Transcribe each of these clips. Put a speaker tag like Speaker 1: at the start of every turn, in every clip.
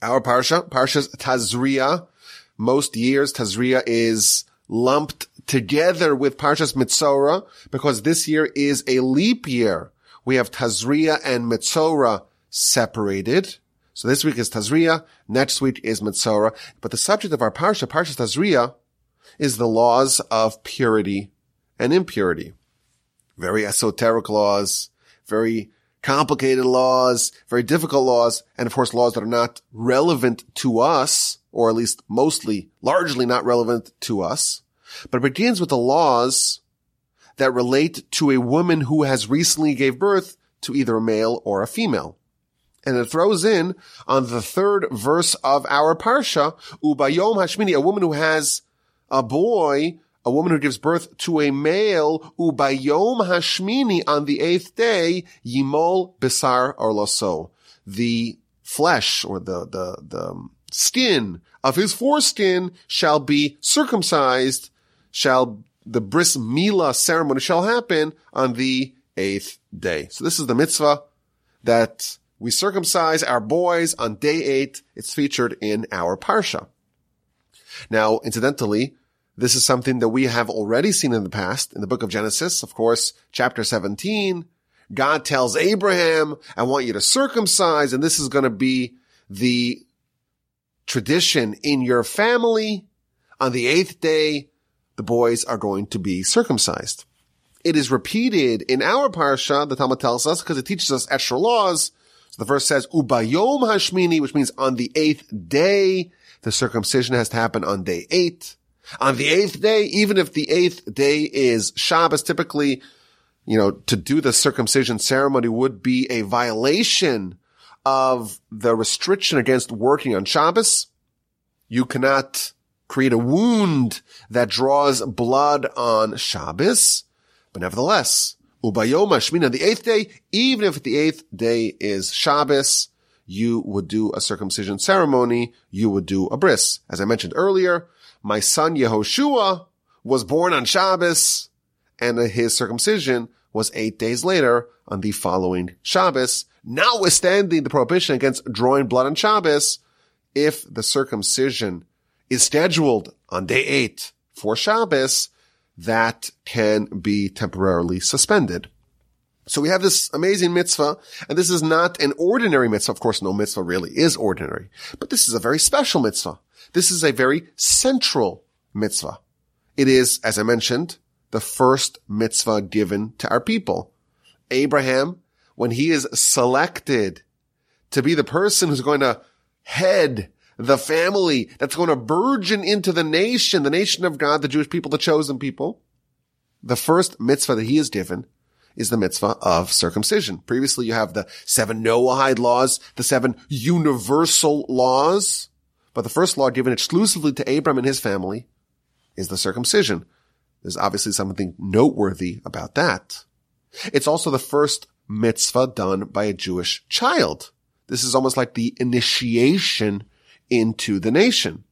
Speaker 1: Our Parshas Tazria. Most years, Tazria is lumped together with Parshas Mitzorah because this year is a leap year. We have Tazria and Mitzorah separated. So this week is Tazria, next week is Mitzorah. But the subject of our Parshas Tazria, is the laws of purity and impurity. Very esoteric laws, very complicated laws, very difficult laws, and of course laws that are not relevant to us, or at least largely not relevant to us. But it begins with the laws that relate to a woman who has recently gave birth to either a male or a female. And it throws in on the third verse of our Parsha, Ubayom Hashmini, a woman who has a boy, a woman who gives birth to a male, Ubayom Hashmini, on the 8th day, Yimol Bisar Orloso. The flesh, or the skin of his foreskin shall be circumcised, the bris milah ceremony shall happen on the 8th day. So this is the mitzvah that we circumcise our boys on day 8. It's featured in our parsha. Now, incidentally, this is something that we have already seen in the past in the book of Genesis. Of course, chapter 17, God tells Abraham, I want you to circumcise, and this is going to be the tradition in your family. On the 8th day, the boys are going to be circumcised. It is repeated in our parsha, the Talmud tells us, because it teaches us extra laws. So the verse says, Ubayom Hashmini, which means on the 8th day. The circumcision has to happen on day 8. On the 8th day, even if the 8th day is Shabbos, typically, to do the circumcision ceremony would be a violation of the restriction against working on Shabbos. You cannot create a wound that draws blood on Shabbos. But nevertheless, Ubayom Hashmini, on the 8th day, even if the 8th day is Shabbos, you would do a circumcision ceremony, you would do a bris. As I mentioned earlier, my son Yehoshua was born on Shabbos, and his circumcision was 8 days later on the following Shabbos. Notwithstanding the prohibition against drawing blood on Shabbos, if the circumcision is scheduled on day 8 for Shabbos, that can be temporarily suspended. So we have this amazing mitzvah, and this is not an ordinary mitzvah. Of course, no mitzvah really is ordinary, but this is a very special mitzvah. This is a very central mitzvah. It is, as I mentioned, the first mitzvah given to our people. Abraham, when he is selected to be the person who's going to head the family that's going to burgeon into the nation of God, the Jewish people, the chosen people, the first mitzvah that he is given is the mitzvah of circumcision. Previously, you have the 7 Noahide laws, the 7 universal laws, but the first law given exclusively to Abraham and his family is the circumcision. There's obviously something noteworthy about that. It's also the first mitzvah done by a Jewish child. This is almost like the initiation into the nation.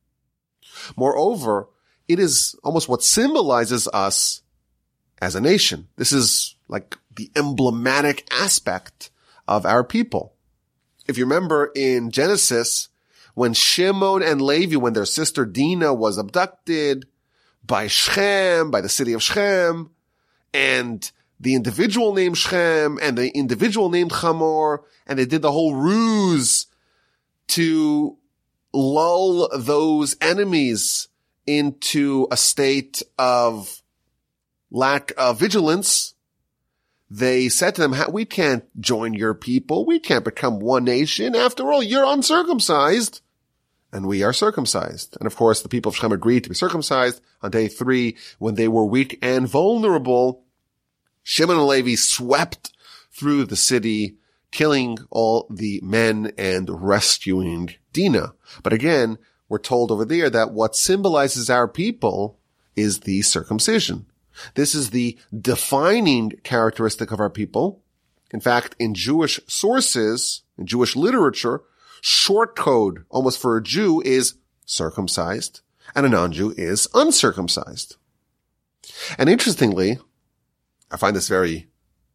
Speaker 1: Moreover, it is almost what symbolizes us as a nation. This is like the emblematic aspect of our people. If you remember in Genesis, when Shimon and Levi, when their sister Dinah was abducted by Shechem, by the city of Shechem, and the individual named Shechem and the individual named Hamor, and they did the whole ruse to lull those enemies into a state of lack of vigilance. They said to them, we can't join your people. We can't become one nation. After all, you're uncircumcised and we are circumcised. And of course, the people of Shechem agreed to be circumcised on day 3 when they were weak and vulnerable. Shimon and Levi swept through the city, killing all the men and rescuing Dinah. But again, we're told over there that what symbolizes our people is the circumcision. This is the defining characteristic of our people. In fact, in Jewish sources, in Jewish literature, short code almost for a Jew is circumcised and a non-Jew is uncircumcised. And interestingly, I find this very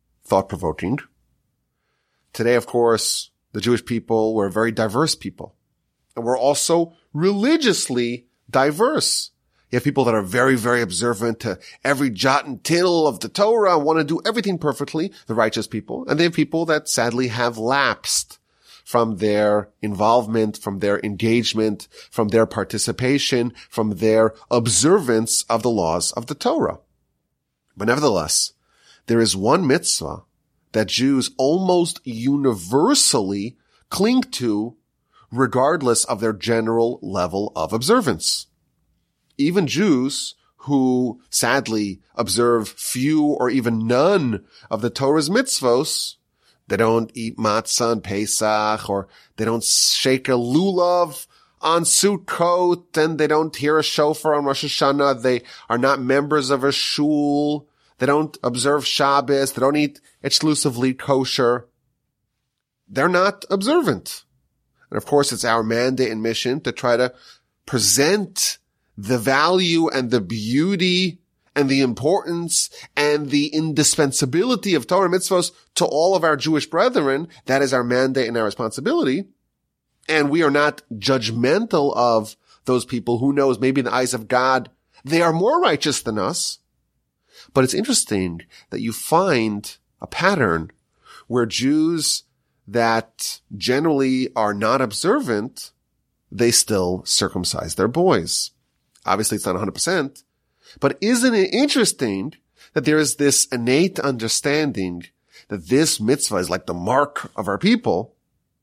Speaker 1: thought-provoking. Today, of course, the Jewish people were a very diverse people. And we're also religiously diverse. You have people that are very, very observant to every jot and tittle of the Torah, want to do everything perfectly, the righteous people. And they have people that sadly have lapsed from their involvement, from their engagement, from their participation, from their observance of the laws of the Torah. But nevertheless, there is one mitzvah that Jews almost universally cling to regardless of their general level of observance. Even Jews who sadly observe few or even none of the Torah's mitzvos, they don't eat matzah on Pesach, or they don't shake a lulav on Sukkot, and they don't hear a shofar on Rosh Hashanah. They are not members of a shul. They don't observe Shabbos. They don't eat exclusively kosher. They're not observant. And of course, it's our mandate and mission to try to present the value and the beauty and the importance and the indispensability of Torah mitzvos to all of our Jewish brethren. That is our mandate and our responsibility. And we are not judgmental of those people who knows maybe in the eyes of God, they are more righteous than us. But it's interesting that you find a pattern where Jews that generally are not observant, they still circumcise their boys. Obviously, it's not 100%, but isn't it interesting that there is this innate understanding that this mitzvah is like the mark of our people,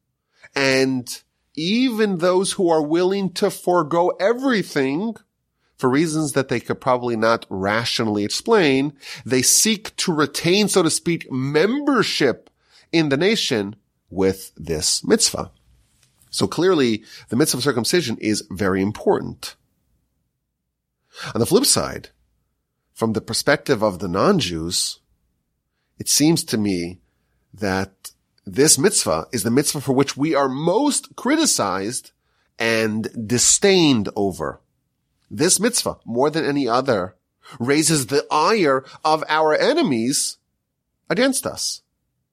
Speaker 1: and even those who are willing to forego everything for reasons that they could probably not rationally explain, they seek to retain, so to speak, membership in the nation with this mitzvah. So clearly, the mitzvah of circumcision is very important. On the flip side, from the perspective of the non-Jews, it seems to me that this mitzvah is the mitzvah for which we are most criticized and disdained over. This mitzvah, more than any other, raises the ire of our enemies against us.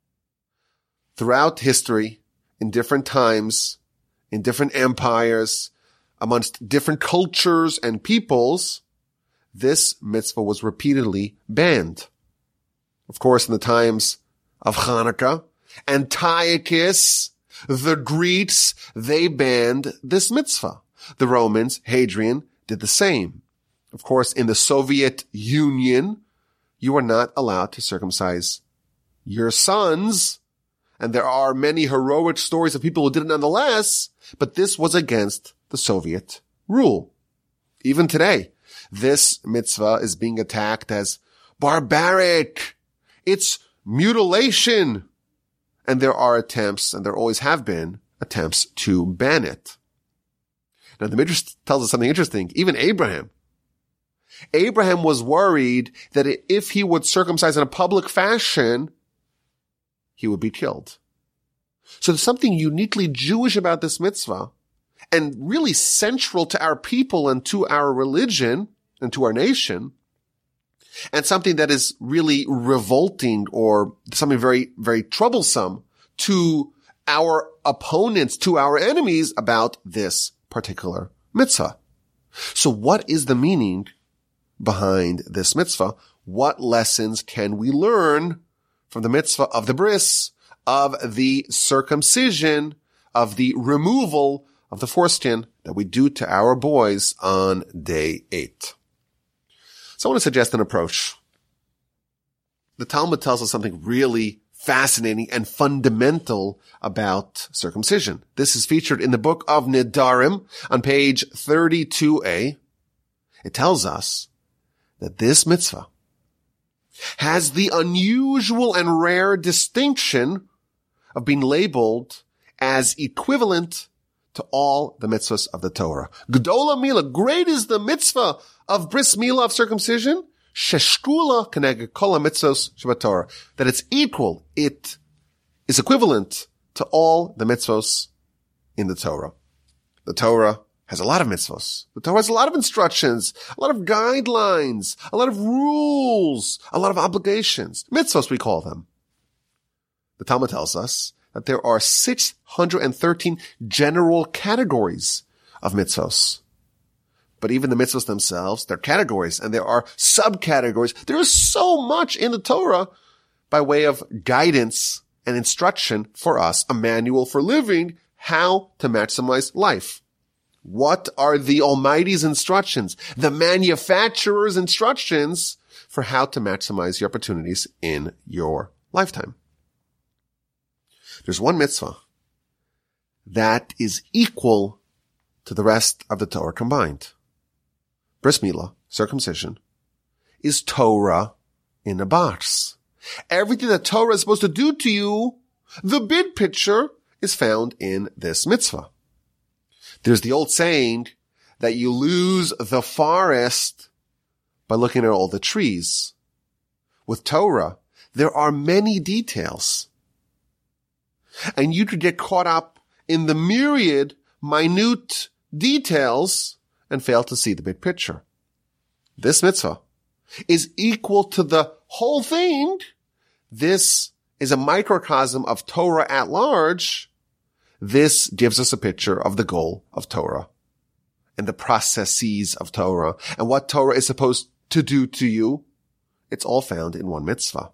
Speaker 1: Throughout history, in different times, in different empires, amongst different cultures and peoples, this mitzvah was repeatedly banned. Of course, in the times of Hanukkah, Antiochus, the Greeks, they banned this mitzvah. The Romans, Hadrian, did the same. Of course, in the Soviet Union, you are not allowed to circumcise your sons. And there are many heroic stories of people who did it nonetheless, but this was against the Soviet rule. Even today, this mitzvah is being attacked as barbaric. It's mutilation. And there are attempts, and there always have been attempts to ban it. Now, the Midrash tells us something interesting. Even Abraham was worried that if he would circumcise in a public fashion, he would be killed. So there's something uniquely Jewish about this mitzvah, and really central to our people and to our religion and to our nation, and something that is really revolting or something very, very troublesome to our opponents, to our enemies about this particular mitzvah. So what is the meaning behind this mitzvah? What lessons can we learn from the mitzvah of the bris, of the circumcision, of the removal of the foreskin that we do to our boys on day 8? So I want to suggest an approach. The Talmud tells us something really fascinating and fundamental about circumcision. This is featured in the book of Nedarim on page 32a. It tells us that this mitzvah has the unusual and rare distinction of being labeled as equivalent to all the mitzvahs of the Torah. Gdola Mila, great is the mitzvah of bris milah, of circumcision, sheshkula keneged kol mitzvos shebatorah, that it's equal, it is equivalent to all the mitzvos in the Torah. The Torah has a lot of mitzvos. The Torah has a lot of instructions, a lot of guidelines, a lot of rules, a lot of obligations. Mitzvos, we call them. The Talmud tells us that there are 613 general categories of mitzvos. But even the mitzvos themselves, they're categories, and there are subcategories. There is so much in the Torah by way of guidance and instruction for us, a manual for living how to maximize life. What are the Almighty's instructions, the manufacturer's instructions for how to maximize your opportunities in your lifetime? There's one mitzvah that is equal to the rest of the Torah combined. Bris Milah, circumcision, is Torah in a box. Everything that Torah is supposed to do to you, the big picture, is found in this mitzvah. There's the old saying that you lose the forest by looking at all the trees. With Torah, there are many details. And you could get caught up in the myriad, minute details and fail to see the big picture. This mitzvah is equal to the whole thing. This is a microcosm of Torah at large. This gives us a picture of the goal of Torah and the processes of Torah and what Torah is supposed to do to you. It's all found in one mitzvah.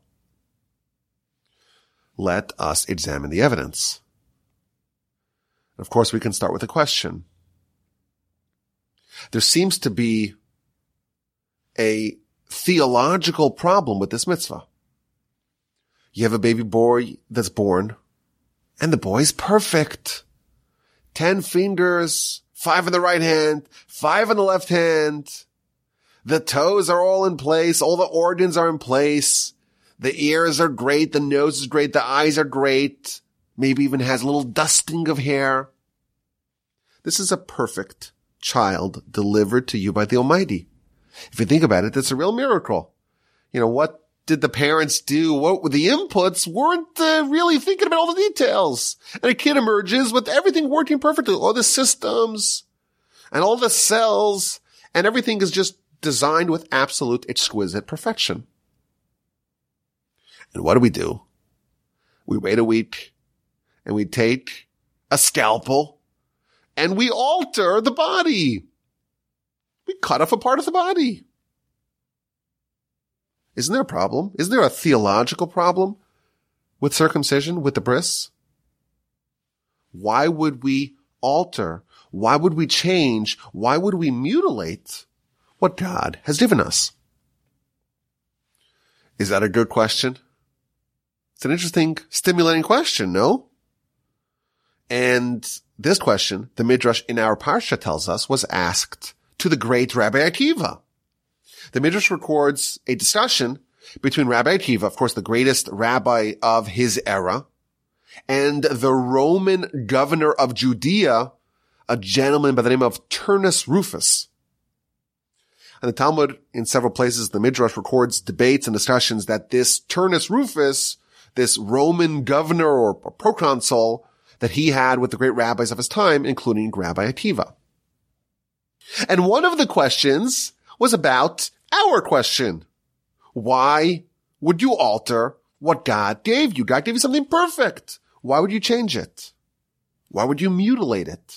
Speaker 1: Let us examine the evidence. Of course, we can start with a question. There seems to be a theological problem with this mitzvah. You have a baby boy that's born, and the boy's perfect. 10 fingers, 5 in the right hand, 5 in the left hand. The toes are all in place. All the organs are in place. The ears are great. The nose is great. The eyes are great. Maybe even has a little dusting of hair. This is a perfect child delivered to you by the Almighty. If you think about it, that's a real miracle. What did the parents do? What were the inputs? Weren't really thinking about all the details. And a kid emerges with everything working perfectly. All the systems and all the cells and everything is just designed with absolute exquisite perfection. And what do? We wait a week and we take a scalpel and we alter the body. We cut off a part of the body. Isn't there a problem? Isn't there a theological problem with circumcision, with the bris? Why would we alter? Why would we change? Why would we mutilate what God has given us? Is that a good question? It's an interesting, stimulating question, no? And this question, the Midrash in our Parsha tells us, was asked to the great Rabbi Akiva. The Midrash records a discussion between Rabbi Akiva, of course, the greatest rabbi of his era, and the Roman governor of Judea, a gentleman by the name of Turnus Rufus. And the Talmud, in several places, the Midrash records debates and discussions that this Turnus Rufus, this Roman governor or proconsul, that he had with the great rabbis of his time, including Rabbi Akiva. And one of the questions was about our question. Why would you alter what God gave you? God gave you something perfect. Why would you change it? Why would you mutilate it?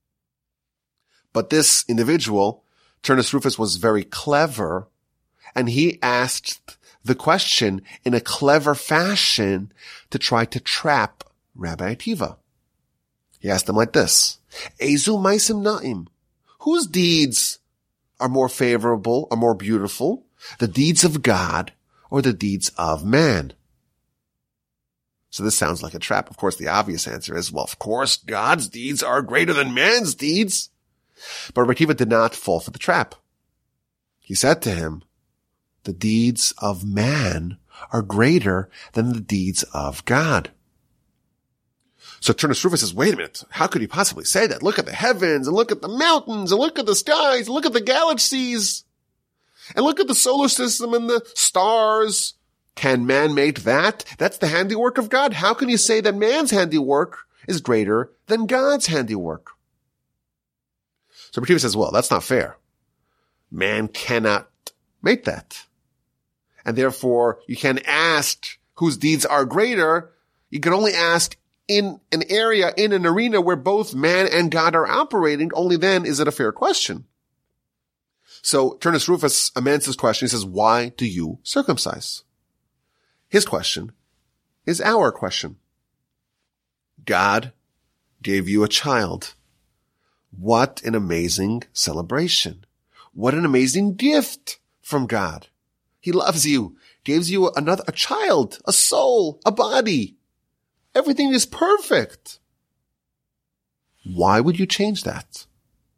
Speaker 1: But this individual, Turnus Rufus, was very clever, and he asked the question in a clever fashion to try to trap Rabbi Akiva. He asked him like this: Ezu maisim na'im? Whose deeds are more favorable, are more beautiful? The deeds of God or the deeds of man? So this sounds like a trap. Of course, the obvious answer is, well, of course, God's deeds are greater than man's deeds. But Rabbi Akiva did not fall for the trap. He said to him, the deeds of man are greater than the deeds of God. So Turnus Rufus says, wait a minute, how could he possibly say that? Look at the heavens, and look at the mountains, and look at the skies, and look at the galaxies, and look at the solar system and the stars. Can man make that? That's the handiwork of God. How can you say that man's handiwork is greater than God's handiwork? So Rabbi Akiva says, well, that's not fair. Man cannot make that. And therefore, you can't ask whose deeds are greater. You can only ask in an area, in an arena where both man and God are operating, only then is it a fair question. So Turnus Rufus amends his question. He says, why do you circumcise? His question is our question. God gave you a child. What an amazing celebration. What an amazing gift from God. He loves you, gives you a child, a soul, a body. Everything is perfect. Why would you change that?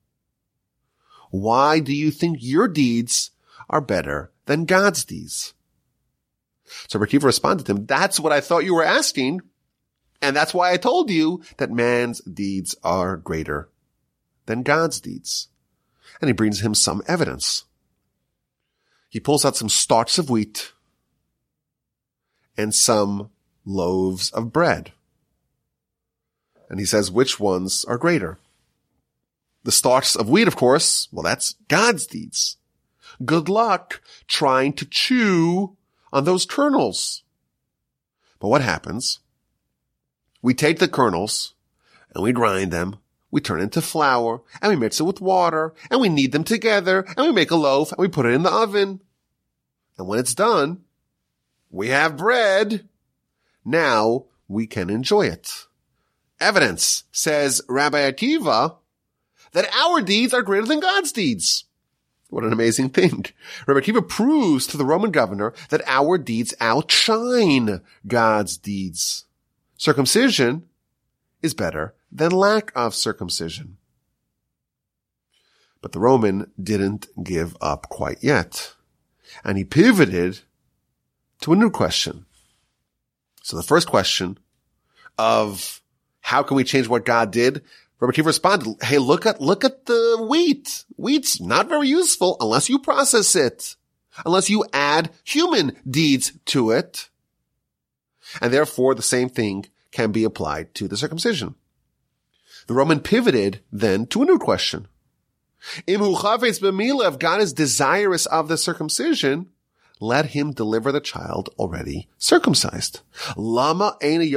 Speaker 1: Why do you think your deeds are better than God's deeds? So Rabbi Akiva responded to him, that's what I thought you were asking, and that's why I told you that man's deeds are greater than God's deeds. And he brings him some evidence. He pulls out some stalks of wheat and some loaves of bread. And he says, which ones are greater? The stalks of wheat, of course, well, that's God's deeds. Good luck trying to chew on those kernels. But what happens? We take the kernels and we grind them. We turn it into flour and we mix it with water and we knead them together and we make a loaf and we put it in the oven. And when it's done, we have bread. Now we can enjoy it. Evidence, says Rabbi Akiva, that our deeds are greater than God's deeds. What an amazing thing. Rabbi Akiva proves to the Roman governor that our deeds outshine God's deeds. Circumcision is better than lack of circumcision. But the Roman didn't give up quite yet. And he pivoted to a new question. So the first question of how can we change what God did? Rabbi Akiva responded, hey, look at the wheat. Wheat's not very useful unless you process it, unless you add human deeds to it. And therefore, the same thing can be applied to the circumcision. The Roman pivoted then to a new question. If God is desirous of the circumcision, let him deliver the child already circumcised. Why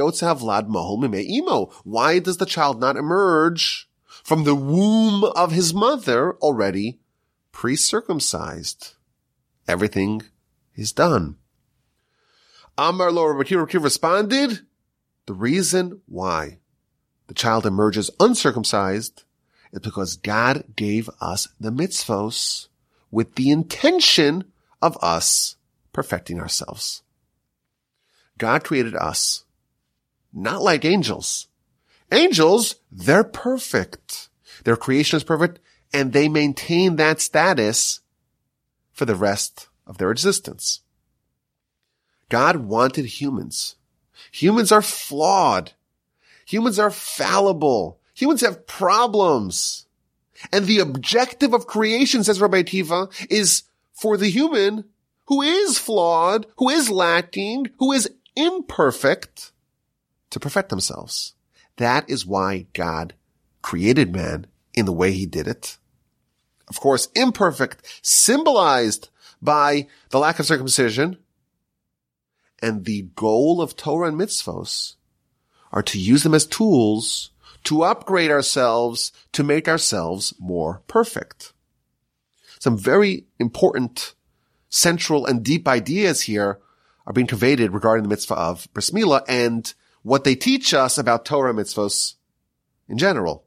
Speaker 1: does the child not emerge from the womb of his mother already pre-circumcised? Everything is done. Amar lo, Rabbi Akiva responded, the reason why the child emerges uncircumcised is because God gave us the mitzvos with the intention of us perfecting ourselves. God created us not like angels. Angels, they're perfect. Their creation is perfect, and they maintain that status for the rest of their existence. God wanted humans. Humans are flawed. Humans are fallible. Humans have problems. And the objective of creation, says Rabbi Akiva, is for the human who is flawed, who is lacking, who is imperfect, to perfect themselves. That is why God created man in the way he did it. Of course, imperfect, symbolized by the lack of circumcision. And the goal of Torah and mitzvos are to use them as tools to upgrade ourselves, to make ourselves more perfect. Some very important, central, and deep ideas here are being conveyed regarding the mitzvah of Bris Milah and what they teach us about Torah and mitzvos in general.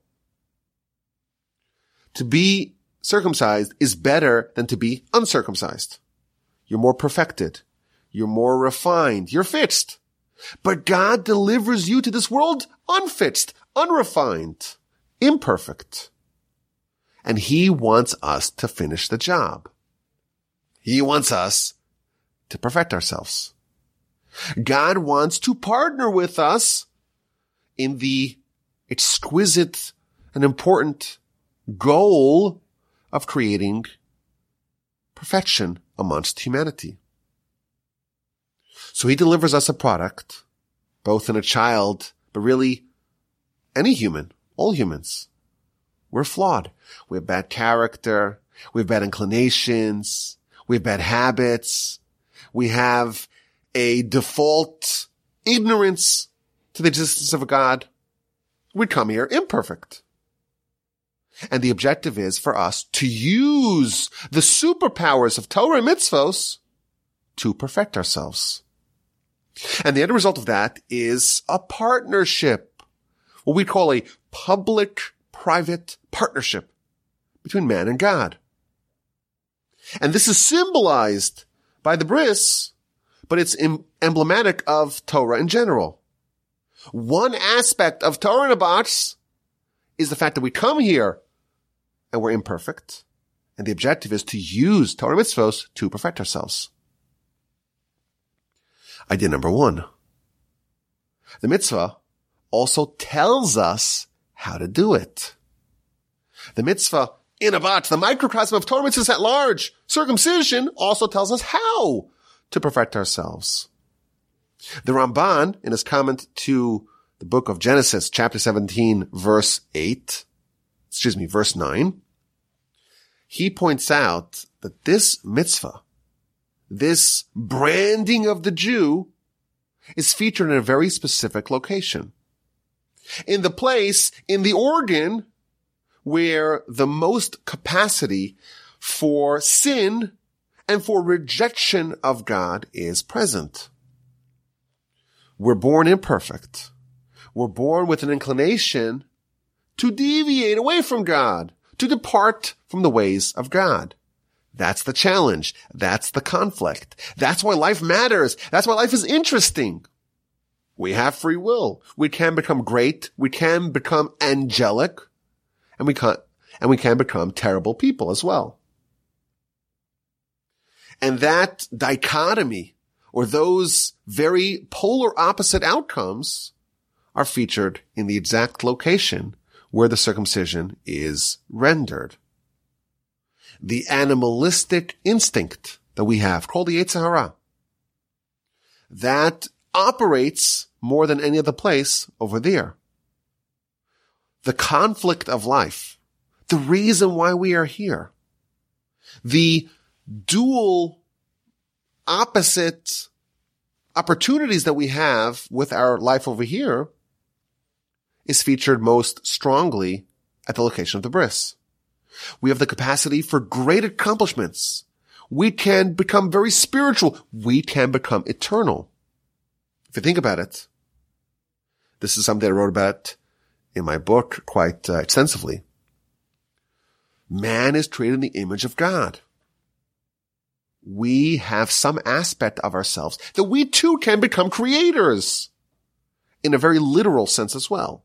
Speaker 1: To be circumcised is better than to be uncircumcised. You're more perfected. You're more refined. You're fixed. But God delivers you to this world unfixed, unrefined, imperfect. And he wants us to finish the job. He wants us to perfect ourselves. God wants to partner with us in the exquisite and important goal of creating perfection amongst humanity. So he delivers us a product, both in a child, but really any human, all humans. We're flawed. We have bad character. We have bad inclinations. We have bad habits. We have a default ignorance to the existence of a God, we'd come here imperfect. And the objective is for us to use the superpowers of Torah and mitzvos to perfect ourselves. And the end result of that is a partnership, what we call a public-private partnership between man and God. And this is symbolized by the bris, but it's emblematic of Torah in general. One aspect of Torah and Abatz is the fact that we come here and we're imperfect. And the objective is to use Torah mitzvos to perfect ourselves. Idea number 1. The mitzvah also tells us how to do it. The mitzvah in Abatz, the microcosm of Torah mitzvahs at large, circumcision, also tells us how to perfect ourselves. The Ramban, in his comment to the book of Genesis, chapter 17, verse 9, he points out that this mitzvah, this branding of the Jew, is featured in a very specific location. In the place, in the organ, where the most capacity for sin and for rejection of God is present. We're born imperfect. We're born with an inclination to deviate away from God, to depart from the ways of God. That's the challenge. That's the conflict. That's why life matters. That's why life is interesting. We have free will. We can become great. We can become angelic. And we can become terrible people as well. And that dichotomy, or those very polar opposite outcomes, are featured in the exact location where the circumcision is rendered. The animalistic instinct that we have, called the Yetzer Hara, that operates more than any other place over there. The conflict of life, the reason why we are here, the dual opposite opportunities that we have with our life over here, is featured most strongly at the location of the bris. We have the capacity for great accomplishments. We can become very spiritual. We can become eternal. If you think about it, this is something I wrote about in my book quite extensively. Man is created in the image of God. We have some aspect of ourselves that we too can become creators in a very literal sense as well.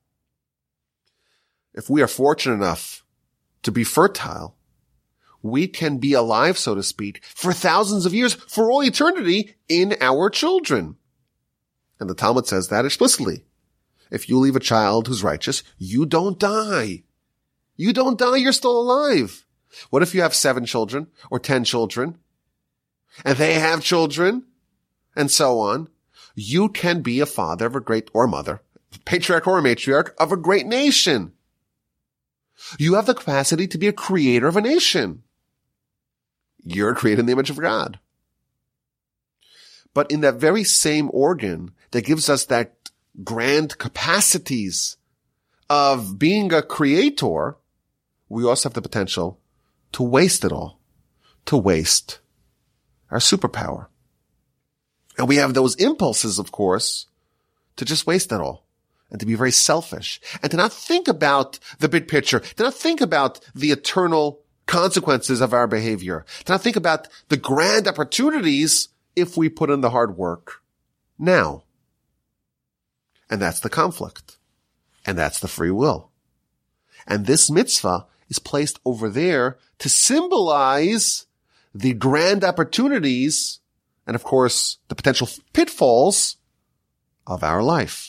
Speaker 1: If we are fortunate enough to be fertile, we can be alive, so to speak, for thousands of years, for all eternity, in our children. And the Talmud says that explicitly. If you leave a child who's righteous, you don't die. You don't die, you're still alive. What if you have 7 children or 10 children, and they have children, and so on? You can be a father of a great, or mother, patriarch or a matriarch of a great nation. You have the capacity to be a creator of a nation. You're created in the image of God. But in that very same organ that gives us that grand capacities of being a creator, we also have the potential to waste it all, to waste our superpower. And we have those impulses, of course, to just waste it all. And to be very selfish, and to not think about the big picture, to not think about the eternal consequences of our behavior, to not think about the grand opportunities if we put in the hard work now. And that's the conflict. And that's the free will. And this mitzvah is placed over there to symbolize the grand opportunities and, of course, the potential pitfalls of our life.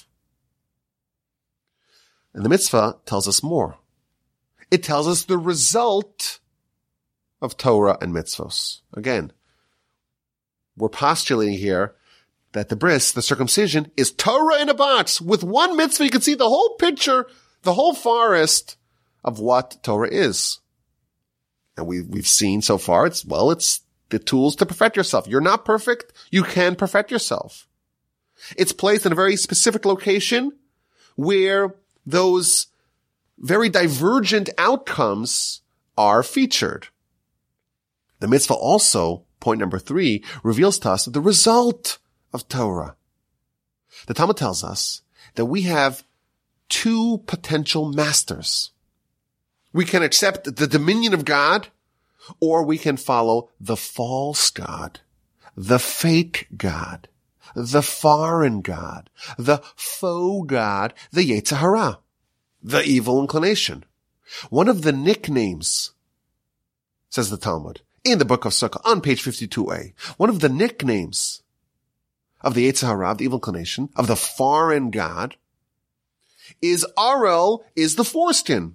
Speaker 1: And the mitzvah tells us more. It tells us the result of Torah and mitzvos. Again, we're postulating here that the bris, the circumcision, is Torah in a box. With one mitzvah, you can see the whole picture, the whole forest of what Torah is. And we've seen so far, it's the tools to perfect yourself. You're not perfect. You can perfect yourself. It's placed in a very specific location where those very divergent outcomes are featured. The mitzvah also, point number 3, reveals to us the result of Torah. The Talmud tells us that we have 2 potential masters. We can accept the dominion of God, or we can follow the false God, the fake God, the foreign God, the faux God, the Yetzer Hara, the evil inclination. One of the nicknames, says the Talmud, in the book of Sukkah, on page 52a, one of the nicknames of the Yetzer Hara, of the evil inclination, of the foreign God, is Arel, is the foreskin.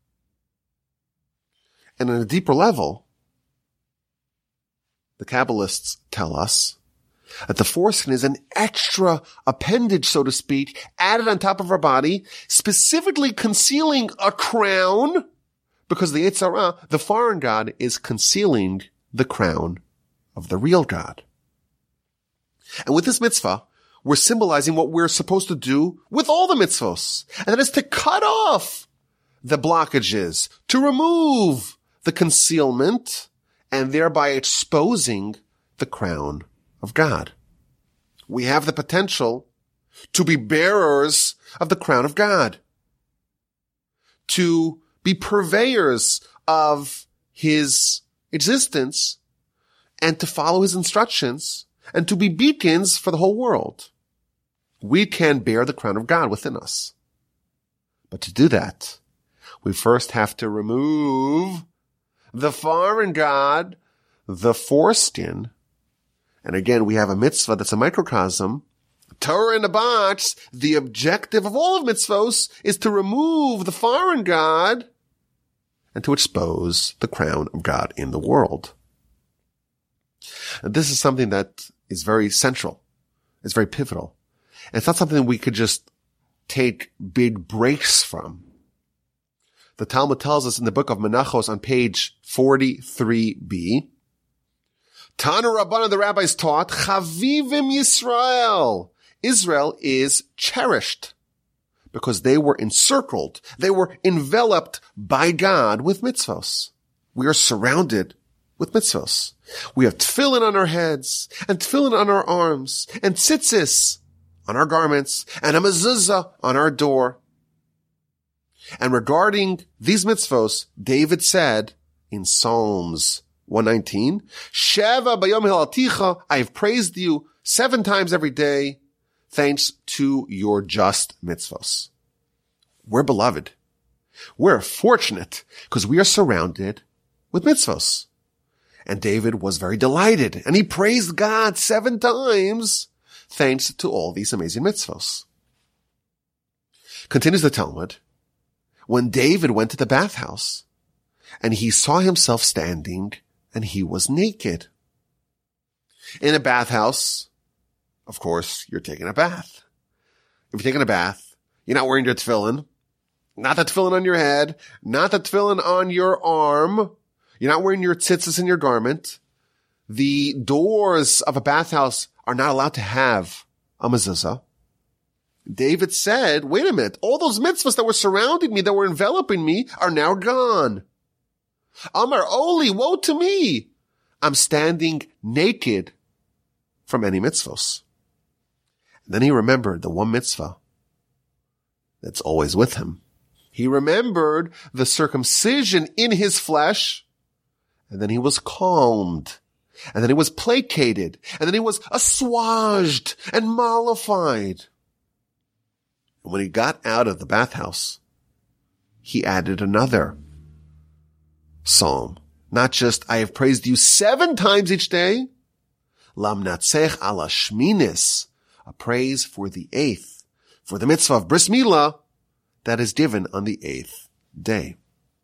Speaker 1: And on a deeper level, the Kabbalists tell us that the foreskin is an extra appendage, so to speak, added on top of our body, specifically concealing a crown, because the Yetzer Hara, the foreign God, is concealing the crown of the real God. And with this mitzvah, we're symbolizing what we're supposed to do with all the mitzvos, and that is to cut off the blockages, to remove the concealment, and thereby exposing the crown of God. We have the potential to be bearers of the crown of God, to be purveyors of his existence, and to follow his instructions, and to be beacons for the whole world. We can bear the crown of God within us. But to do that, we first have to remove the foreign God, the foreskin. And again, we have a mitzvah that's a microcosm. Torah in a box. The objective of all of mitzvos is to remove the foreign God and to expose the crown of God in the world. And this is something that is very central. It's very pivotal. And it's not something we could just take big breaks from. The Talmud tells us in the book of Menachos on page 43b, Tana Rabbana, the rabbis taught, Chavivim Yisrael. Israel is cherished because they were encircled, they were enveloped by God with mitzvos. We are surrounded with mitzvos. We have tefillin on our heads, and tefillin on our arms, and tzitzis on our garments, and a mezuzah on our door. And regarding these mitzvos, David said in Psalms 119, Sheva bayom hilalticha, I have praised you 7 times every day, thanks to your just mitzvos. We're beloved. We're fortunate because we are surrounded with mitzvos. And David was very delighted, and he praised God 7 times, thanks to all these amazing mitzvos. Continues the Talmud, when David went to the bathhouse, and he saw himself standing, and he was naked. In a bathhouse, of course, you're taking a bath. If you're taking a bath, you're not wearing your tefillin, not the tefillin on your head, not the tefillin on your arm, you're not wearing your tzitzis in your garment. The doors of a bathhouse are not allowed to have a mezuzah. David said, wait a minute, all those mitzvahs that were surrounding me, that were enveloping me, are now gone. Amar Oli, woe to me. I'm standing naked from any mitzvahs. Then he remembered the one mitzvah that's always with him. He remembered the circumcision in his flesh, and then he was calmed, and then he was placated, and then he was assuaged and mollified. And when he got out of the bathhouse, he added another psalm. Not just, I have praised you 7 times each day, Lamnatzech ala shminis, a praise for the 8th, for the mitzvah of bris milah that is given on the 8th day.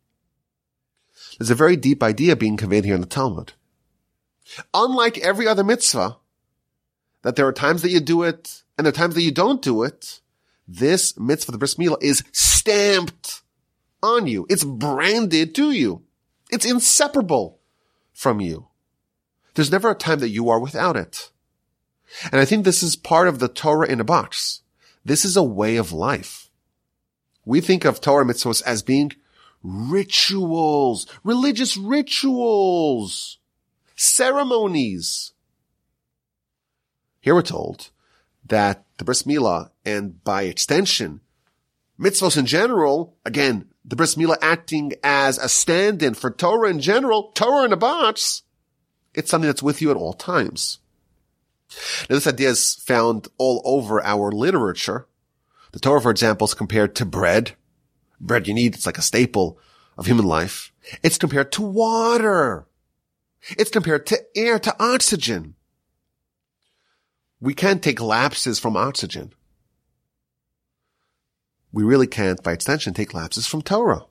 Speaker 1: There's a very deep idea being conveyed here in the Talmud. Unlike every other mitzvah, that there are times that you do it and there are times that you don't do it, this mitzvah, the bris milah, is stamped on you. It's branded to you. It's inseparable from you. There's never a time that you are without it. And I think this is part of the Torah in a box. This is a way of life. We think of Torah mitzvos as being rituals, religious rituals, ceremonies. Here we're told that the Bris Milah, and by extension, mitzvos in general, again, the Bris Milah acting as a stand-in for Torah in general, Torah in a box, it's something that's with you at all times. Now, this idea is found all over our literature. The Torah, for example, is compared to bread. Bread you need, it's like a staple of human life. It's compared to water. It's compared to air, to oxygen. We can't take lapses from oxygen. We really can't, by extension, take lapses from Torah.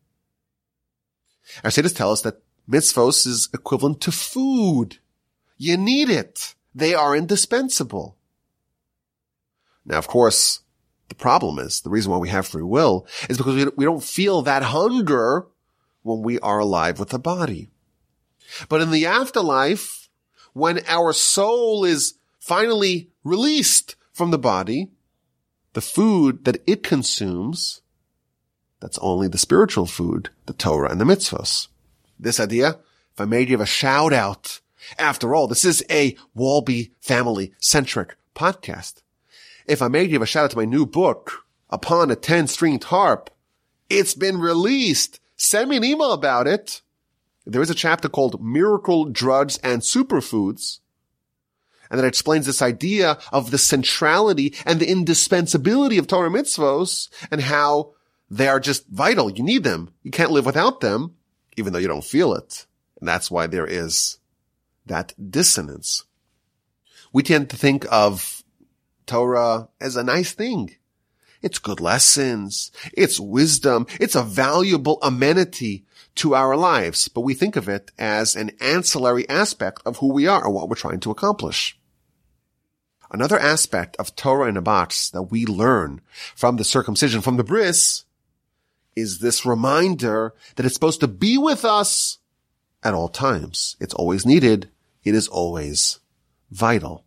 Speaker 1: Our sages tell us that mitzvos is equivalent to food. You need it. They are indispensable. Now, of course, the problem is, the reason why we have free will is because we don't feel that hunger when we are alive with the body. But in the afterlife, when our soul is finally released from the body, the food that it consumes, that's only the spiritual food, the Torah and the mitzvos. This idea, if I may give a shout out, after all, this is a Wolbe family-centric podcast. If I may give a shout out to my new book, Upon a 10-Stringed Harp, it's been released. Send me an email about it. There is a chapter called Miracle Drugs and Superfoods, and that explains this idea of the centrality and the indispensability of Torah mitzvos and how they are just vital. You need them. You can't live without them, even though you don't feel it. And that's why there is that dissonance. We tend to think of Torah as a nice thing. It's good lessons. It's wisdom. It's a valuable amenity to our lives, but we think of it as an ancillary aspect of who we are and what we're trying to accomplish. Another aspect of Torah in a box that we learn from the circumcision, from the bris, is this reminder that it's supposed to be with us at all times. It's always needed. It is always vital.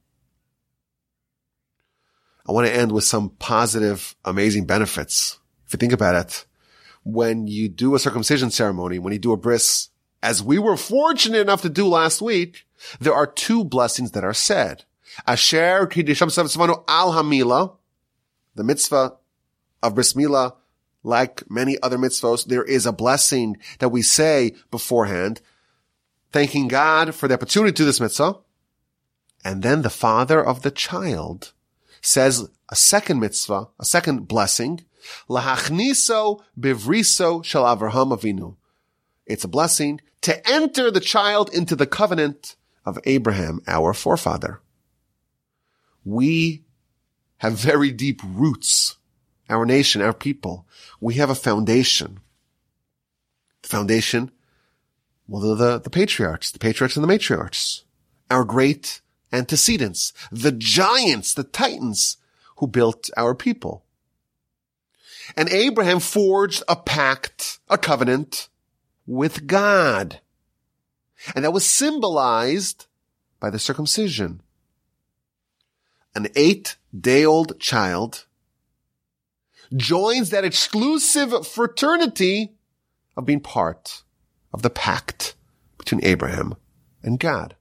Speaker 1: I want to end with some positive, amazing benefits. If you think about it, when you do a circumcision ceremony, when you do a bris, as we were fortunate enough to do last week, there are two blessings that are said. Asher kiddusham savanu al hamila, the mitzvah of bris milah, like many other mitzvos, there is a blessing that we say beforehand, thanking God for the opportunity to do this mitzvah. And then the father of the child says a second mitzvah, a second blessing, lahachniso bivriso shel Avraham Avinu. It's a blessing to enter the child into the covenant of Abraham, our forefather. We have very deep roots. Our nation, our people. We have a foundation. The foundation, well, the patriarchs and the matriarchs. Our great antecedents. The giants, the titans who built our people. And Abraham forged a pact, a covenant with God. And that was symbolized by the circumcision. An 8-day-old child joins that exclusive fraternity of being part of the pact between Abraham and God.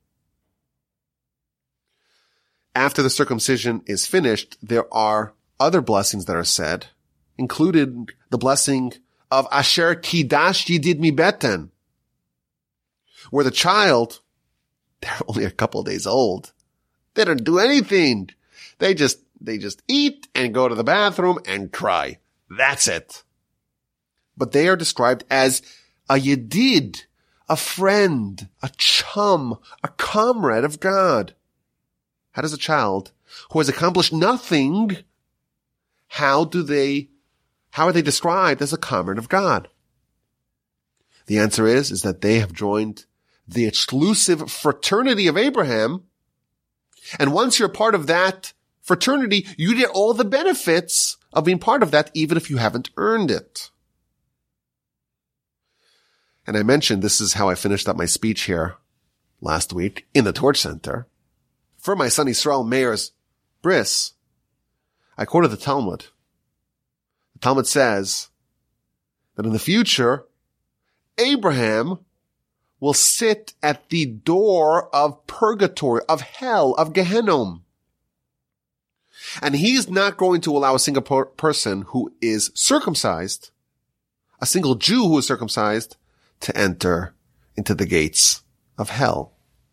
Speaker 1: After the circumcision is finished, there are other blessings that are said, including the blessing of Asher Kidash Yidid Mi Beten, where the child, they're only a couple of days old. They don't do anything. They just eat and go to the bathroom and cry. That's it. But they are described as a yedid, a friend, a chum, a comrade of God. How does a child who has accomplished nothing, how are they described as a comrade of God? The answer is that they have joined the exclusive fraternity of Abraham. And once you're part of that fraternity, you get all the benefits of being part of that, even if you haven't earned it. And I mentioned this is how I finished up my speech here last week in the Torch Center. for my son Yisrael Meir's bris, I quoted the Talmud. The Talmud says that in the future, Abraham will sit at the door of purgatory, of hell, of Gehenna. And he's not going to allow a single person who is circumcised, a single Jew who is circumcised, to enter into the gates of hell.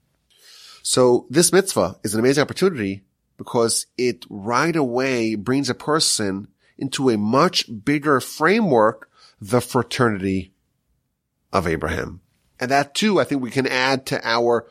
Speaker 1: So this mitzvah is an amazing opportunity because it right away brings a person into a much bigger framework, the fraternity of Abraham. And that too, I think we can add to our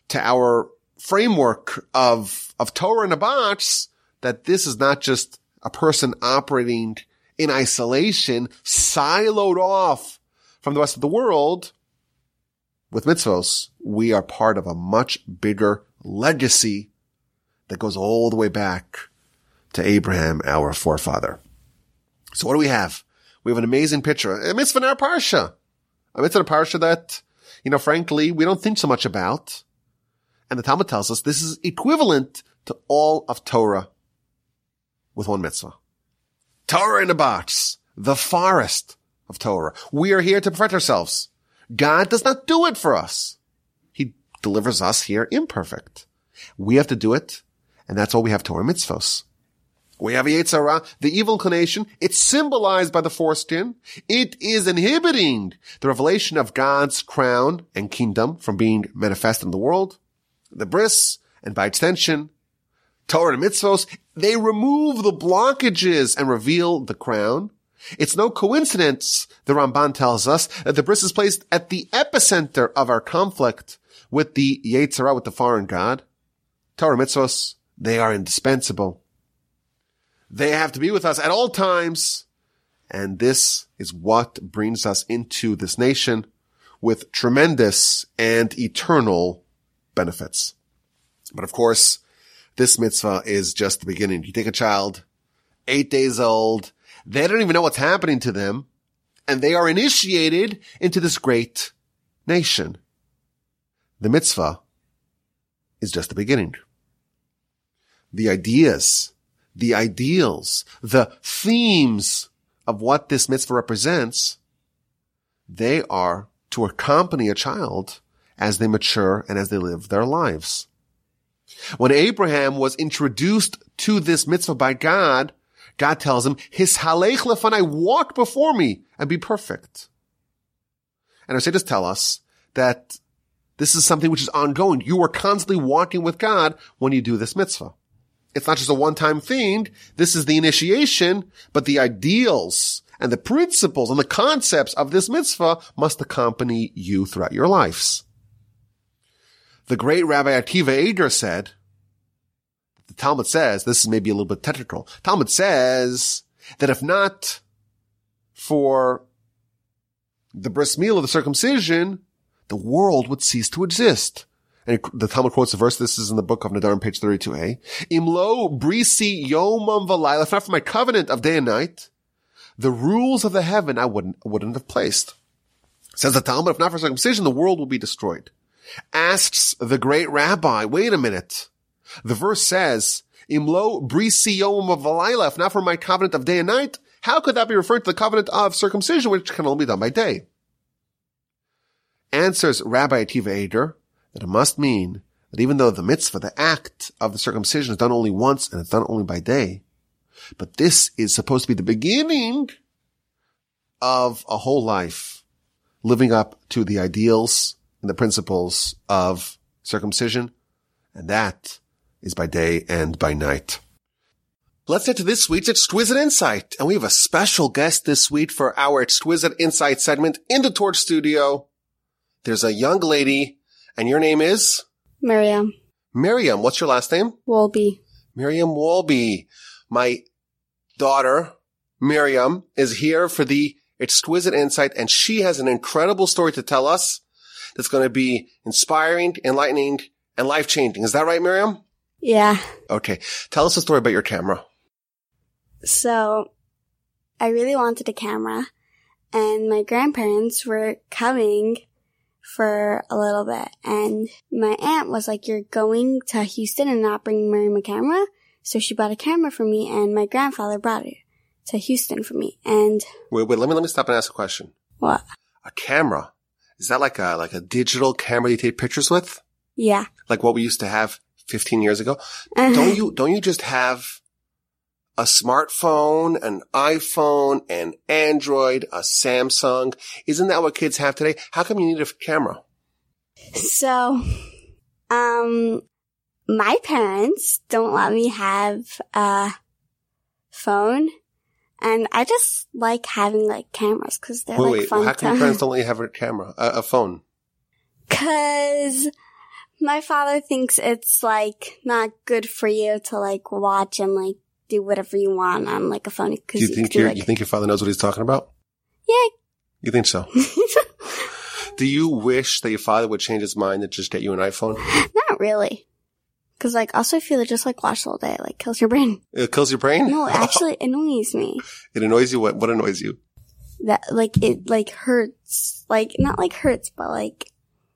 Speaker 1: framework of Torah and Abbas, that this is not just a person operating in isolation, siloed off from the rest of the world. With mitzvos, we are part of a much bigger legacy that goes all the way back to Abraham, our forefather. So what do we have? We have an amazing picture, a mitzvah in our parsha. A mitzvah in a parsha that, frankly, we don't think so much about. And the Talmud tells us this is equivalent to all of Torah with one mitzvah. Torah in a box, the forest of Torah. We are here to perfect ourselves. God does not do it for us. He delivers us here imperfect. We have to do it, and that's all we have Torah mitzvos. We have a Yetzer Hara, the evil inclination. It's symbolized by the foreskin. It is inhibiting the revelation of God's crown and kingdom from being manifested in the world. The bris, and by extension, Torah and mitzvos, they remove the blockages and reveal the crown. It's no coincidence, the Ramban tells us, that the bris is placed at the epicenter of our conflict with the Yetzer Hara, with the foreign god. Torah and mitzvos, they are indispensable. They have to be with us at all times. And this is what brings us into this nation with tremendous and eternal benefits. But of course, this mitzvah is just the beginning. You take a child, 8 days old, they don't even know what's happening to them, and they are initiated into this great nation. The mitzvah is just the beginning. The ideas, the ideals, the themes of what this mitzvah represents, they are to accompany a child as they mature and as they live their lives. When Abraham was introduced to this mitzvah by God, God tells him, Hishalech lefanai, walk before me and be perfect. And our sages tell us that this is something which is ongoing. You are constantly walking with God when you do this mitzvah. It's not just a one-time thing. This is the initiation, but the ideals and the principles and the concepts of this mitzvah must accompany you throughout your lives. The great Rabbi Akiva Eiger said, the Talmud says, this is maybe a little bit technical, Talmud says that if not for the bris milah, the circumcision, the world would cease to exist. And the Talmud quotes a verse, this is in the book of Nedarim, page 32a. Imlo brisi yomam v'layla, if not for my covenant of day and night, the rules of the heaven I wouldn't have placed. Says the Talmud, if not for circumcision, the world will be destroyed. Asks the great rabbi, wait a minute. The verse says, Imlo brisi yomam v'layla, if not for my covenant of day and night, how could that be referring to the covenant of circumcision, which can only be done by day? Answers Rabbi Akiva Eiger that it must mean that even though the mitzvah, the act of the circumcision is done only once and it's done only by day, but this is supposed to be the beginning of a whole life living up to the ideals and the principles of circumcision, and that is by day and by night. Let's get to this week's Exquisite Insight, and we have a special guest this week for our Exquisite Insight segment in the Torch Studio. There's a young lady, and your name is?
Speaker 2: Miriam.
Speaker 1: Miriam, what's your last name?
Speaker 2: Wolby.
Speaker 1: Miriam Wolby. My daughter, Miriam, is here for the Exquisite Insight, and she has an incredible story to tell us that's going to be inspiring, enlightening, and life-changing. Is that right, Miriam?
Speaker 2: Yeah.
Speaker 1: Okay. Tell us a story about your camera.
Speaker 2: So, I really wanted a camera, and my grandparents were coming for a little bit. And my aunt was like, you're going to Houston and not bringing Miriam a camera? So she bought a camera for me, and my grandfather brought it to Houston for me. And
Speaker 1: wait, let me stop and ask a question.
Speaker 2: what?
Speaker 1: A camera? Is that like a digital camera you take pictures with?
Speaker 2: Yeah.
Speaker 1: Like what we used to have 15 years ago?
Speaker 2: Uh-huh.
Speaker 1: Don't you just have a smartphone, an iPhone, an Android, a Samsung? Isn't that what kids have today? How come you need a camera?
Speaker 2: So, my parents don't let me have a phone, and I just like having like cameras because they're
Speaker 1: Wait,
Speaker 2: fun.
Speaker 1: how come your parents don't let you have a camera, a phone?
Speaker 2: Because my father thinks it's like not good for you to like watch and like do whatever you want on like a phone.
Speaker 1: Do you think you think your father knows what he's talking about?
Speaker 2: Yeah.
Speaker 1: You think so? Do you wish that your father would change his mind and just get you an iPhone?
Speaker 2: Not really. Because like also I feel it just like watch all day, like kills your brain.
Speaker 1: It kills your brain?
Speaker 2: No, it actually annoys me.
Speaker 1: It annoys you? What annoys you?
Speaker 2: That like it like hurts, like not like hurts, but like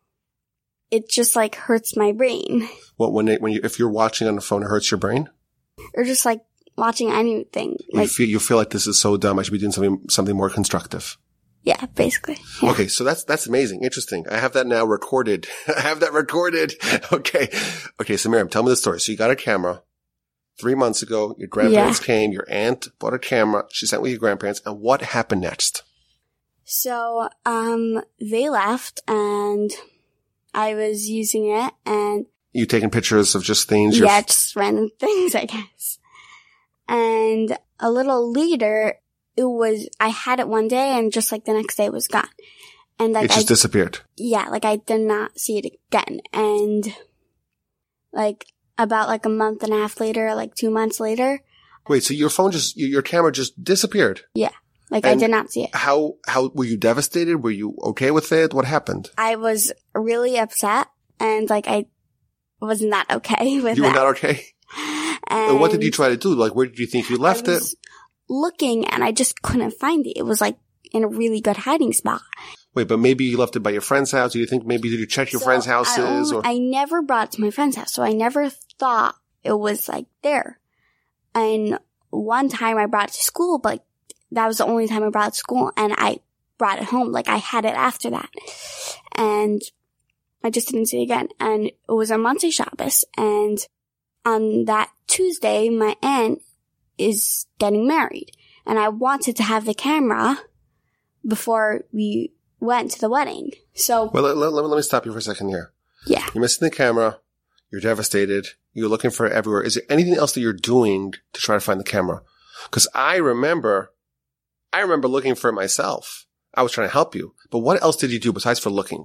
Speaker 2: it just like hurts my brain.
Speaker 1: What if you're watching on the phone, it hurts your brain?
Speaker 2: Or just like watching anything. Like
Speaker 1: You feel like this is so dumb. I should be doing something more constructive.
Speaker 2: yeah, basically. Yeah.
Speaker 1: Okay, so that's amazing, interesting. I have that now recorded. I have that recorded. Okay. So Miriam, tell me the story. So you got a camera 3 months ago. Your grandparents came. Your aunt bought a camera. She sent with your grandparents. And what happened next?
Speaker 2: So they left and I was using it, and
Speaker 1: You taking pictures of just things?
Speaker 2: yeah, just random things, I guess. And a little later, I had it one day, and just like the next day it was gone. And like
Speaker 1: it just disappeared.
Speaker 2: Yeah, like I did not see it again. And like about like a month and a half later, like 2 months later.
Speaker 1: Wait, so your camera just disappeared?
Speaker 2: Yeah. Like
Speaker 1: And
Speaker 2: I did not see it.
Speaker 1: How were you devastated? Were you okay with it? What happened?
Speaker 2: I was really upset, and like I was not okay with
Speaker 1: You were
Speaker 2: that.
Speaker 1: not okay? And what did you try to do? Like, where did you think you left
Speaker 2: I
Speaker 1: it?
Speaker 2: was looking, and I just couldn't find it. It was like in a really good hiding spot.
Speaker 1: Wait, but maybe you left it by your friend's house. Do you think did you check your friends' houses?
Speaker 2: I never brought it to my friend's house, so I never thought it was like there. And one time I brought it to school, but like, that was the only time I brought it to school, and I brought it home. Like I had it after that, and I just didn't see it again. And it was on Montei Shabbos, and on that Tuesday, my aunt is getting married, and I wanted to have the camera before we went to the wedding. So,
Speaker 1: well, let me stop you for a second here.
Speaker 2: yeah.
Speaker 1: You're missing the camera. You're devastated. You're looking for it everywhere. Is there anything else that you're doing to try to find the camera? Because I remember looking for it myself. I was trying to help you. But what else did you do besides for looking?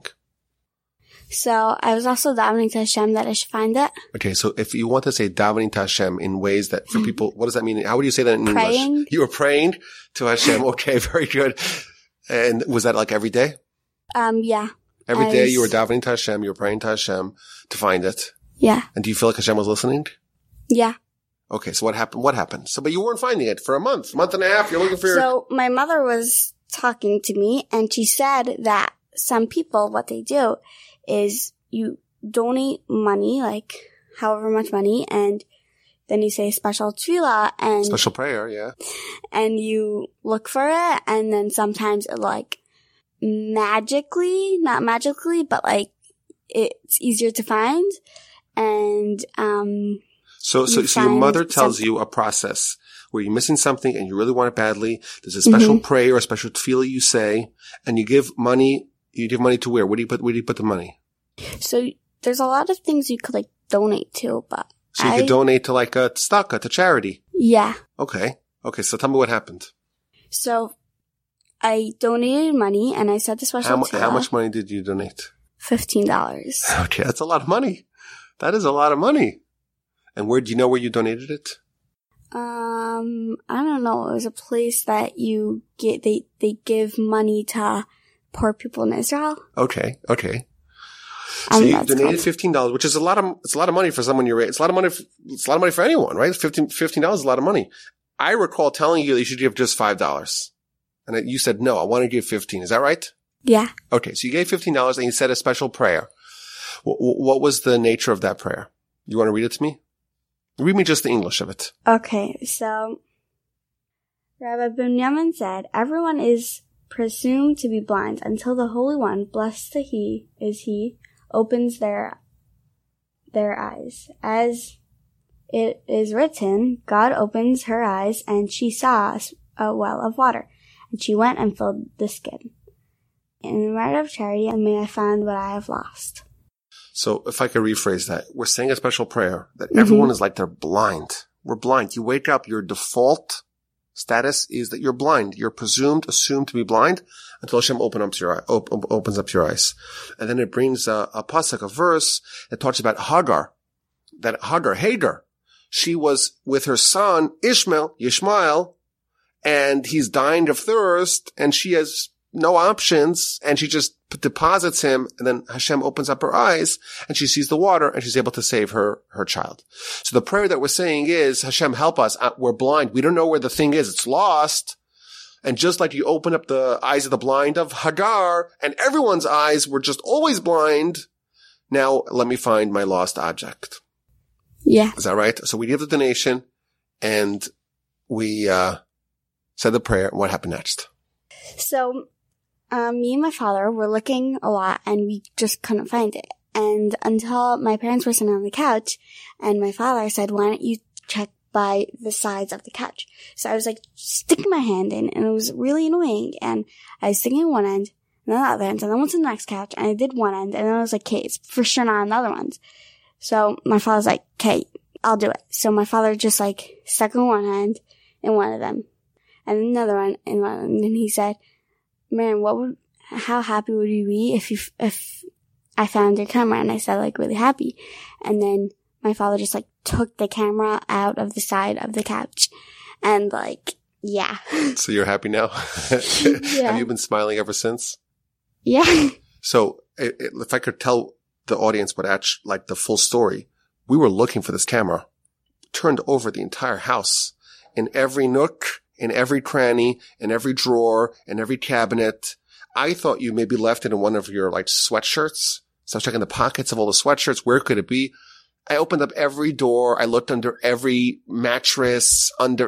Speaker 2: So I was also davening to Hashem that I should find it.
Speaker 1: Okay, so if you want to say davening to Hashem in ways that for people, what does that mean? How would you say that in
Speaker 2: Praying.
Speaker 1: English? You were praying to Hashem. Okay, very good. And was that like every day?
Speaker 2: Yeah.
Speaker 1: Every day you were davening to Hashem, you were praying to Hashem to find it.
Speaker 2: Yeah.
Speaker 1: And do you feel like Hashem was listening?
Speaker 2: Yeah.
Speaker 1: Okay, so what happened? So, but you weren't finding it for a month and a half. You're looking for
Speaker 2: So my mother was talking to me, and she said that some people, what they do is you donate money, like however much money, and then you say special tefillah and
Speaker 1: special prayer, yeah.
Speaker 2: And you look for it, and then sometimes it like not magically, but like it's easier to find. And
Speaker 1: So your mother tells you a process where you're missing something and you really want it badly. There's a special prayer or a special tefillah you say, and you give money. You give money to where? Where do you put the money?
Speaker 2: So there's a lot of things you could like donate to, but
Speaker 1: so you could donate to like a tzedakah, to charity.
Speaker 2: Yeah.
Speaker 1: Okay. So tell me what happened.
Speaker 2: So I donated money, and I said the special tefillah.
Speaker 1: How much money did you donate?
Speaker 2: $15.
Speaker 1: Okay, that's a lot of money. That is a lot of money. And do you know where you donated it?
Speaker 2: I don't know. It was a place that they give money to poor people in Israel.
Speaker 1: Okay. So you donated $15, which is it's a lot of money for someone your age. It's a lot of money for anyone, right? $15 is a lot of money. I recall telling you that you should give just $5. And you said, no, I want to give 15. Is that right?
Speaker 2: Yeah.
Speaker 1: Okay, so you gave $15 and you said a special prayer. What was the nature of that prayer? You want to read it to me? Read me just the English of it.
Speaker 2: Okay, so Rabbi Binyamin said, everyone is presumed to be blind until the Holy One, blessed he, opens their eyes. As it is written, God opens her eyes, and she saw a well of water, and she went and filled the skin. In the merit of charity, may I find what I have lost.
Speaker 1: So if I could rephrase that, we're saying a special prayer that everyone is like they're blind. We're blind. You wake up, your default status is that you're blind. You're assumed to be blind until Hashem opens up your eyes. And then it brings a pasuk, a verse that talks about Hagar. Hagar, she was with her son Yishmael, and he's dying of thirst, and she has no options, and she just deposits him, and then Hashem opens up her eyes, and she sees the water, and she's able to save her child. So the prayer that we're saying is, Hashem, help us. We're blind. We don't know where the thing is. It's lost. And just like you open up the eyes of the blind of Hagar, and everyone's eyes were just always blind, now let me find my lost object.
Speaker 2: Yeah.
Speaker 1: Is that right? So we gave the donation, and we said the prayer. What happened next?
Speaker 2: So me and my father were looking a lot, and we just couldn't find it. And until my parents were sitting on the couch, and my father said, why don't you check by the sides of the couch? So I was like sticking my hand in, and it was really annoying. And I was sticking one end, and then the other end, and then went to the next couch, and I did one end, and then I was like, okay, it's for sure not on the other ones. So my father's like, okay, I'll do it. So my father just like stuck in one hand in one of them, and another one in one of them. And then he said, Miriam, how happy would you be if I found your camera? And I said, like, really happy. And then my father just like took the camera out of the side of the couch, and like, yeah.
Speaker 1: So you're happy now?
Speaker 2: Yeah.
Speaker 1: Have you been smiling ever since?
Speaker 2: Yeah.
Speaker 1: So if I could tell the audience what actually, like the full story, we were looking for this camera, turned over the entire house, in every nook, in every cranny, in every drawer, in every cabinet. I thought you maybe left it in one of your like sweatshirts. So I was checking the pockets of all the sweatshirts. Where could it be? I opened up every door. I looked under every mattress,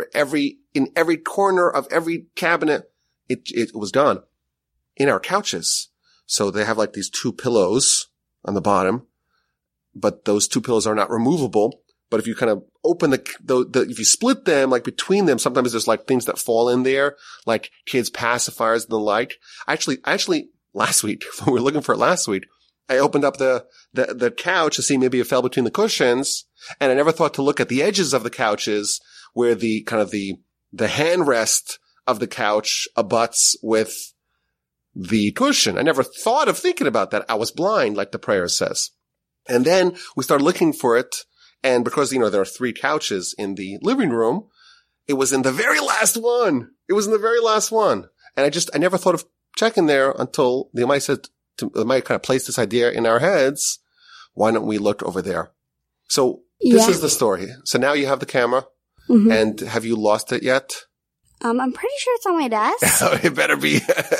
Speaker 1: in every corner of every cabinet. It was gone. In our couches. So they have like these two pillows on the bottom, but those two pillows are not removable. But if you kind of open if you split them, like between them, sometimes there's like things that fall in there, like kids' pacifiers and the like. Actually, last week, when we were looking for it last week, I opened up the couch to see maybe it fell between the cushions, and I never thought to look at the edges of the couches where the kind of the handrest of the couch abuts with the cushion. I never thought of thinking about that. I was blind, like the prayer says. And then we started looking for it. And because, there are 3 couches in the living room, it was in the very last one. And I never thought of checking there until the Amai kind of placed this idea in our heads. Why don't we look over there? So this is the story. So now you have the camera. Mm-hmm. And have you lost it yet?
Speaker 2: I'm pretty sure it's on my desk.
Speaker 1: It better be.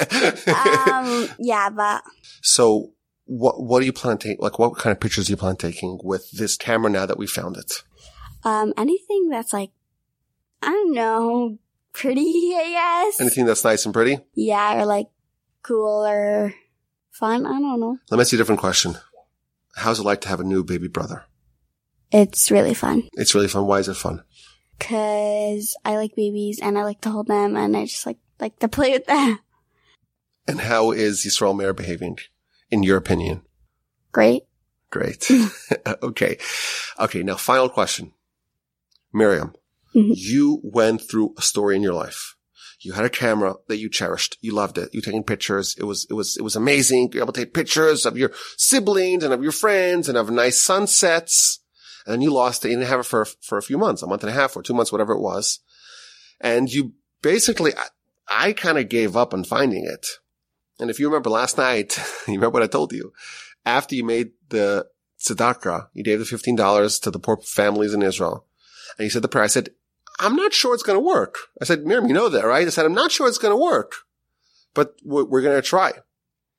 Speaker 2: Yeah, but.
Speaker 1: So what do you plan to take? Like, what kind of pictures do you plan on taking with this camera now that we found it?
Speaker 2: Anything that's like, I don't know, pretty, I guess.
Speaker 1: Anything that's nice and pretty?
Speaker 2: Yeah, or like cool or fun. I don't know.
Speaker 1: Let me ask you a different question. How's it like to have a new baby brother?
Speaker 2: It's really fun.
Speaker 1: It's really fun. Why is it fun?
Speaker 2: 'Cause I like babies and I like to hold them and I just like to play with them.
Speaker 1: And how is Yisrael Meir behaving, in your opinion?
Speaker 2: Great.
Speaker 1: Okay. Now, final question. Miriam, you went through a story in your life. You had a camera that you cherished. You loved it. You were taking pictures. It was amazing. You were able to take pictures of your siblings and of your friends and of nice sunsets. And then you lost it. You didn't have it for a few months, a month and a half or 2 months, whatever it was. And you basically, I kind of gave up on finding it. And if you remember last night, you remember what I told you? After you made the tzedakah, you gave the $15 to the poor families in Israel. And you said the prayer. I said, I'm not sure it's going to work. I said, Miriam, you know that, right? I said, I'm not sure it's going to work, but we're going to try.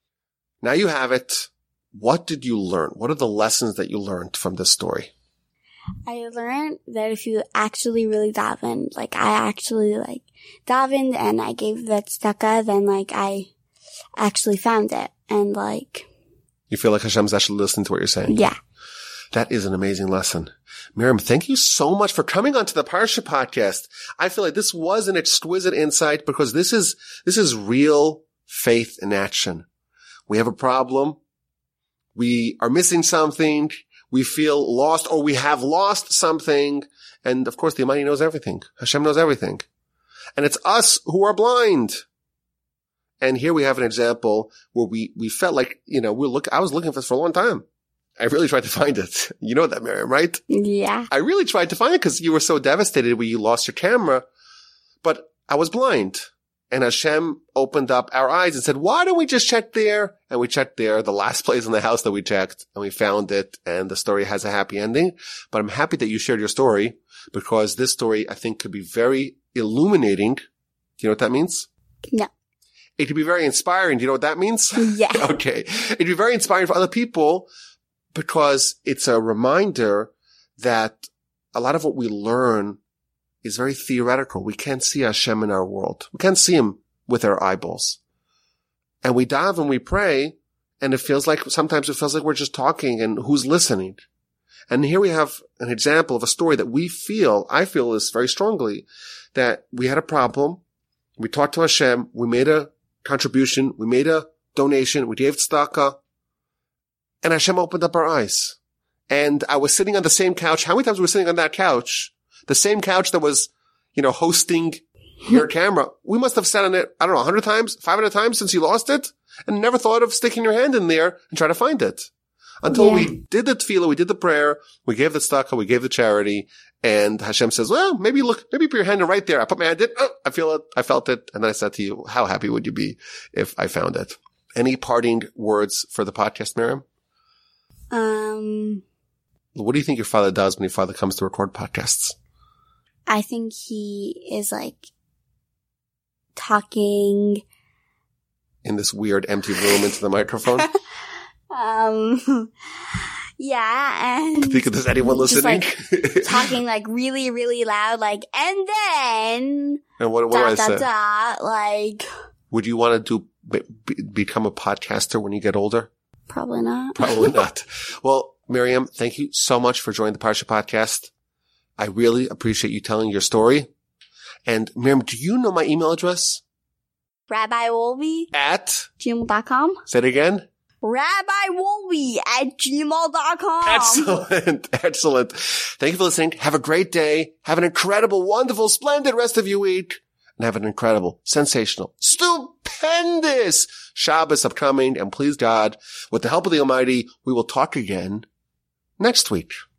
Speaker 1: Now you have it. What did you learn? What are the lessons that you learned from this story?
Speaker 2: I learned that if you actually really daven, like I actually like davened and I gave that tzedakah, then like I actually found it. And like,
Speaker 1: you feel like Hashem's actually listening to what you're saying?
Speaker 2: Yeah.
Speaker 1: That is an amazing lesson. Miriam, thank you so much for coming onto the Parsha podcast. I feel like this was an exquisite insight because this is real faith in action. We have a problem. We are missing something. We feel lost or we have lost something. And of course, the Almighty knows everything. Hashem knows everything. And it's us who are blind. And here we have an example where we felt like, I was looking for this for a long time. I really tried to find it. You know that, Miriam, right?
Speaker 2: Yeah.
Speaker 1: I really tried to find it because you were so devastated when you lost your camera. But I was blind. And Hashem opened up our eyes and said, why don't we just check there? And we checked there, the last place in the house that we checked, and we found it, and the story has a happy ending. But I'm happy that you shared your story because this story, I think, could be very illuminating. Do you know what that means?
Speaker 2: No.
Speaker 1: It could be very inspiring. Do you know what that means?
Speaker 2: Yeah.
Speaker 1: Okay. It'd be very inspiring for other people because it's a reminder that a lot of what we learn is very theoretical. We can't see Hashem in our world. We can't see him with our eyeballs. And we dive and we pray, and sometimes it feels like we're just talking and who's listening. And here we have an example of a story that I feel this very strongly, that we had a problem. We talked to Hashem. We made a contribution. We made a donation. We gave tzedakah. And Hashem opened up our eyes. And I was sitting on the same couch. How many times were we sitting on that couch? The same couch that was, hosting your camera. We must have sat on it, 100 times, 500 times since you lost it, and never thought of sticking your hand in there and trying to find it. Until we did the tefillah, we did the prayer, we gave the tzedakah, we gave the charity, and Hashem says, well, maybe put your hand in right there. I put my hand in, I feel it, I felt it, and then I said to you, how happy would you be if I found it? Any parting words for the podcast, Miriam? What do you think your father does when your father comes to record podcasts?
Speaker 2: I think he is like talking
Speaker 1: in this weird empty room into the microphone.
Speaker 2: Yeah, and
Speaker 1: think if there's anyone listening,
Speaker 2: just, like, talking like really, really loud, like, and then
Speaker 1: and what do I say?
Speaker 2: Like,
Speaker 1: would you want to become a podcaster when you get older?
Speaker 2: Probably not.
Speaker 1: Probably not. Well, Miriam, thank you so much for joining the Parsha podcast. I really appreciate you telling your story. And Miriam, do you know my email address?
Speaker 2: RabbiWolby@gmail.com.
Speaker 1: Say it again.
Speaker 2: RabbiWolby@gmail.com.
Speaker 1: Excellent. Thank you for listening. Have a great day. Have an incredible, wonderful, splendid rest of your week. And have an incredible, sensational, stupendous Shabbos upcoming. And please God, with the help of the Almighty, we will talk again next week.